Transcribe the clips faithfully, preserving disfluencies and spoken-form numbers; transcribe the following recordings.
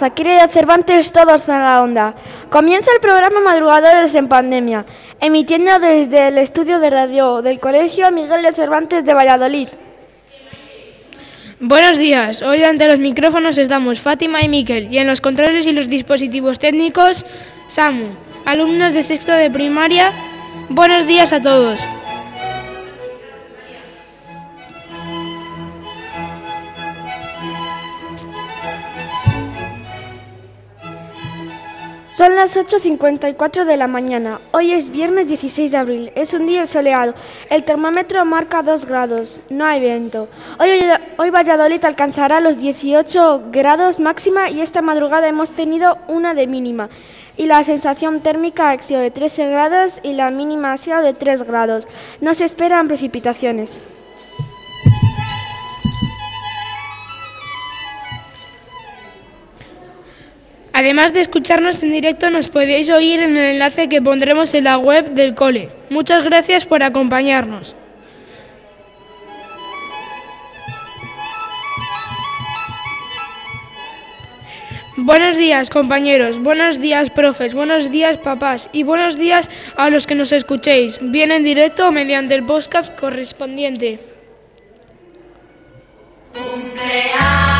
días, aquí Radio Cervantes, todos en la onda. Comienza el programa Madrugadores en Pandemia, emitiendo desde el estudio de radio del Colegio Miguel de Cervantes de Valladolid. Buenos días, hoy ante los micrófonos estamos Fátima y Miquel, y en los controles y los dispositivos técnicos, Samu, alumnos de sexto de primaria. Buenos días a todos. Son las ocho cincuenta y cuatro de la mañana. Hoy es viernes dieciséis de abril. Es un día soleado. El termómetro marca dos grados. No hay viento. Hoy, hoy Valladolid alcanzará los dieciocho grados máxima y esta madrugada hemos tenido una de mínima. Y la sensación térmica ha sido de trece grados y la mínima ha sido de tres grados. No se esperan precipitaciones. Además de escucharnos en directo, nos podéis oír en el enlace que pondremos en la web del cole. Muchas gracias por acompañarnos. Buenos días, compañeros, buenos días, profes, buenos días, papás, y buenos días a los que nos escuchéis, bien en directo o mediante el podcast correspondiente. ¡Cumpleaños!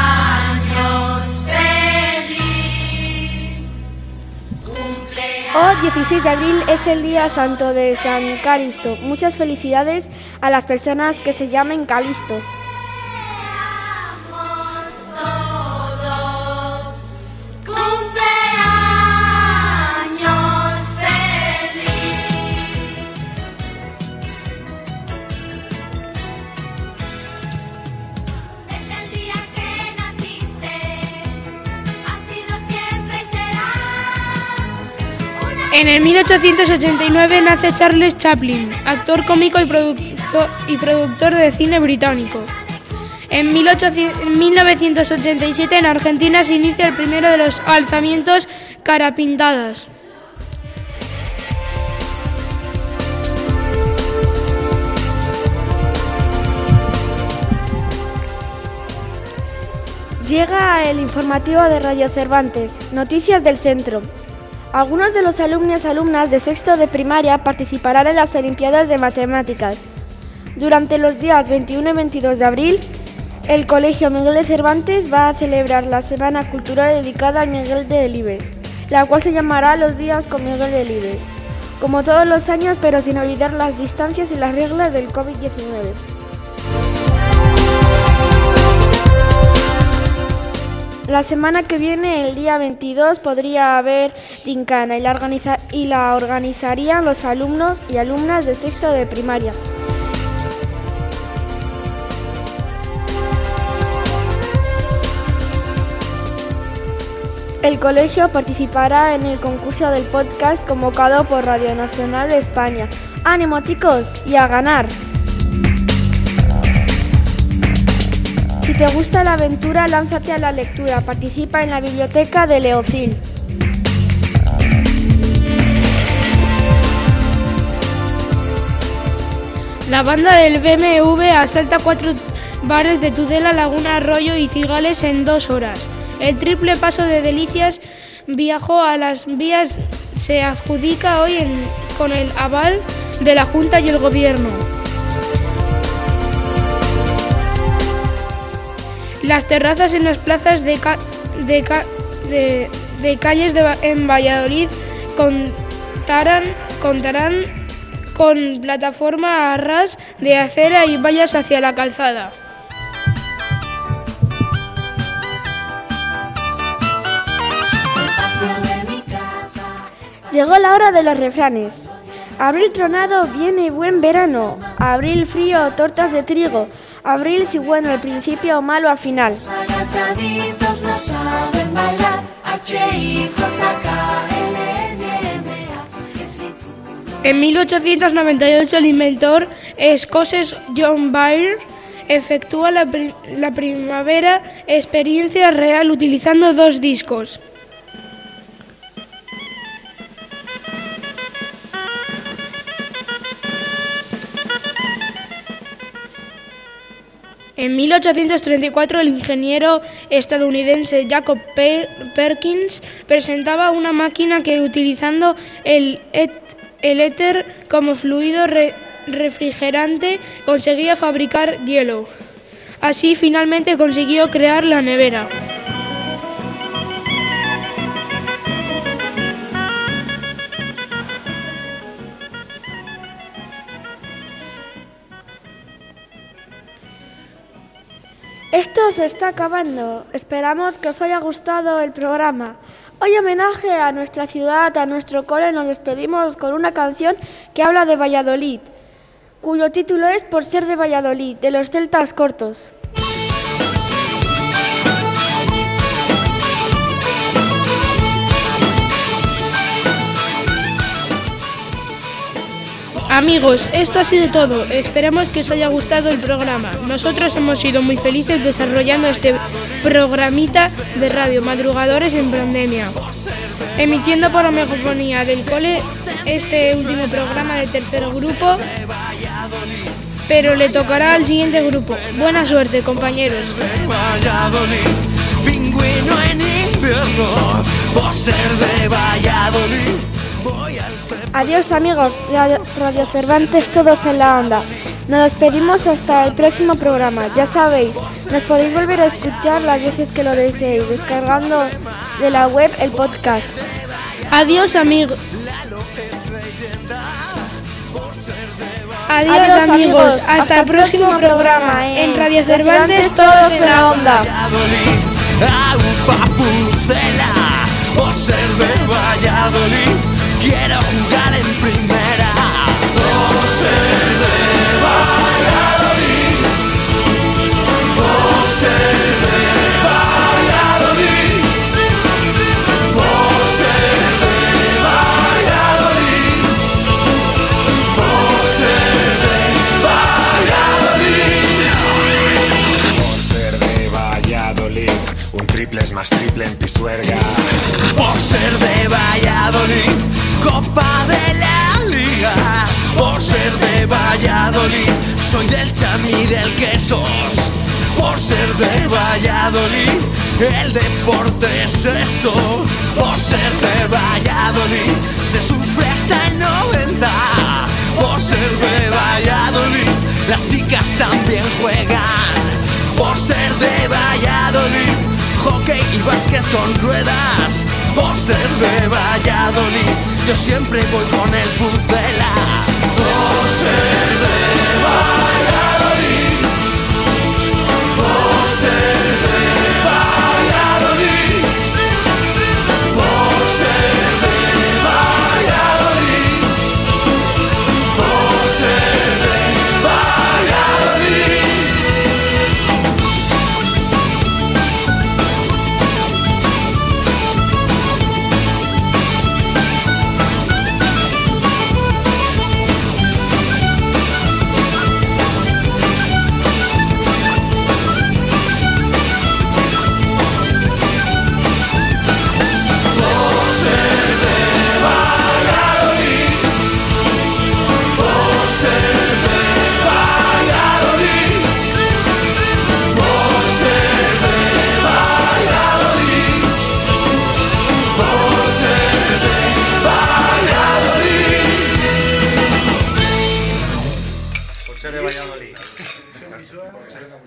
Hoy, dieciséis de abril, es el día santo de San Calisto. Muchas felicidades a las personas que se llamen Calisto. En el mil ochocientos ochenta y nueve nace Charles Chaplin, actor cómico y, producto, y productor de cine británico. En mil novecientos ochenta y siete en Argentina se inicia el primero de los alzamientos carapintadas. Llega el informativo de Radio Cervantes, Noticias del Centro. Algunos de los alumnos y alumnas de sexto de primaria participarán en las Olimpiadas de Matemáticas. Durante los días veintiuno y veintidós de abril, el Colegio Miguel de Cervantes va a celebrar la Semana Cultural dedicada a Miguel de Delibes, la cual se llamará Los Días con Miguel de Delibes, como todos los años, pero sin olvidar las distancias y las reglas del COVID diecinueve. La semana que viene, el día veintidós, podría haber gincana y la, organiza- y la organizarían los alumnos y alumnas de sexto de primaria. El colegio participará en el concurso del podcast convocado por Radio Nacional de España. ¡Ánimo, chicos! ¡Y a ganar! Si te gusta la aventura, lánzate a la lectura. Participa en la biblioteca de Leocil. La banda del B M W asalta cuatro bares de Tudela, Laguna, Arroyo y Cigales en dos horas. El triple paso de Delicias viajó a las vías se adjudica hoy en, con el aval de la Junta y el Gobierno. Las terrazas en las plazas de, ca- de, ca- de, de calles de, en Valladolid contarán, contarán con plataforma a ras de acera y vallas hacia la calzada. Llegó la hora de los refranes. Abril tronado, viene buen verano. Abril frío, tortas de trigo. Abril si bueno al principio o malo al final. Agachaditos no saben bailar. H I J K L N M A. En mil ochocientos noventa y ocho el inventor escocés John Baird efectúa la, pri- la primavera experiencia real utilizando dos discos. En mil ochocientos treinta y cuatro, el ingeniero estadounidense Jacob Perkins presentaba una máquina que, utilizando el, et el éter como fluido re refrigerante, conseguía fabricar hielo. Así, finalmente consiguió crear la nevera. Esto se está acabando. Esperamos que os haya gustado el programa. Hoy, homenaje a nuestra ciudad, a nuestro cole, nos despedimos con una canción que habla de Valladolid, cuyo título es Por ser de Valladolid, de los Celtas Cortos. Amigos, esto ha sido todo. Esperamos que os haya gustado el programa. Nosotros hemos sido muy felices desarrollando este programita de radio, Madrugadores en Pandemia, emitiendo por la megafonía del cole este último programa de tercer grupo, pero le tocará al siguiente grupo. Buena suerte, compañeros. Pingüino en invierno, por ser de Valladolid, voy al... Adiós, amigos de Radio Cervantes, todos en la onda. Nos despedimos hasta el próximo programa. Ya sabéis, nos podéis volver a escuchar las veces que lo deseéis, descargando de la web el podcast. Adiós, amigos. Adiós, Adiós amigos. amigos. Hasta, Hasta el próximo, próximo programa. programa en Radio Cervantes, Cervantes, todos en la onda. Por ser de Valladolid, quiero jugar en primera. Por ser de Valladolid, por ser de Valladolid, por ser de Valladolid, por ser de Valladolid, por ser de Valladolid, un triple es más triple en Pisuerga. Por ser de Valladolid, Copa de la Liga. Por ser de Valladolid, soy del Chami y del Quesos. Por ser de Valladolid, el deporte es esto. Por ser de Valladolid, se sufre hasta el noventa. Por ser de Valladolid, las chicas también juegan. Por ser de Valladolid, hockey y básquet con ruedas. Por ser de Valladolid, yo siempre voy con el Pucela. Por ser de Valladolid, por ser de Valladolid, por ser de Valladolid, por ser de Valladolid. Por ser de Valladolid.